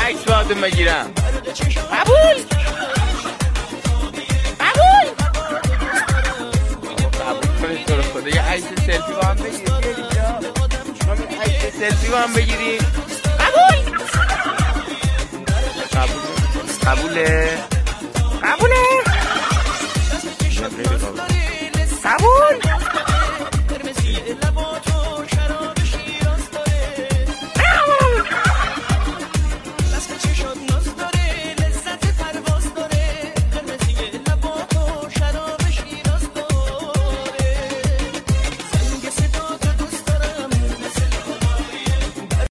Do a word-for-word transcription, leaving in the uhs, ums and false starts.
عکس باهاتون بگیرم. قبول قبول قبول کنید تو رو خدا. یه عکس سلفی با هم بگیریم. ما یه عکس سلفی با هم بگیریم. قبول قبول قبوله قبوله